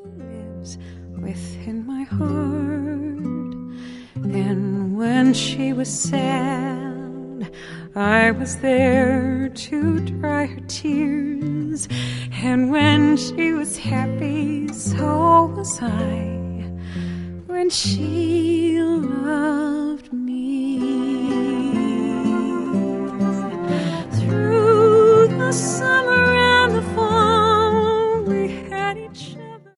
lives within my heart. And when she was sad, I was there to dry her tears. And when she was happy, so was I. When she loved